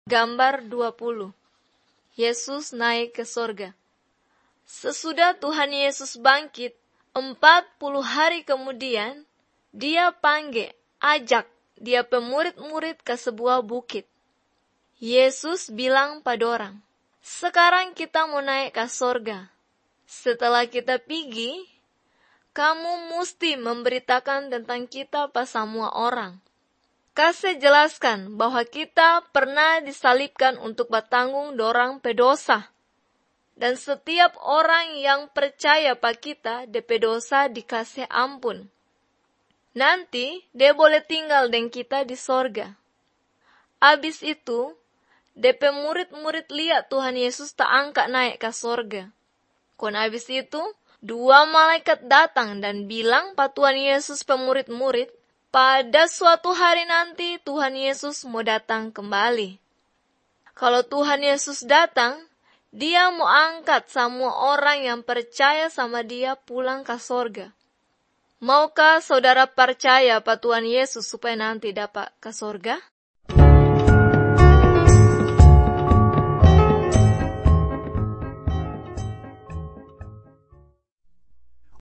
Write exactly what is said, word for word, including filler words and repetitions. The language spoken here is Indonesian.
Gambar dua puluh. Yesus naik ke sorga. Sesudah Tuhan Yesus bangkit, empat puluh hari kemudian, dia panggil, ajak dia pemurid-murid ke sebuah bukit. Yesus bilang pada orang, sekarang kita mau naik ke sorga. Setelah kita pergi, kamu mesti memberitakan tentang kita pada semua orang. Kasih jelaskan bahwa kita pernah disalibkan untuk bertanggung dorang pedosa. Dan setiap orang yang percaya pada kita, de pedosa dikasih ampun. Nanti, dia boleh tinggal dengan kita di sorga. Abis itu, de murid-murid lihat Tuhan Yesus tak angkat naik ke sorga. Kon abis itu, dua malaikat datang dan bilang pada Tuhan Yesus pemurid-murid, pada suatu hari nanti Tuhan Yesus mau datang kembali. Kalau Tuhan Yesus datang, dia mau angkat semua orang yang percaya sama dia pulang ke sorga. Maukah saudara percaya pada Tuhan Yesus supaya nanti dapat ke sorga?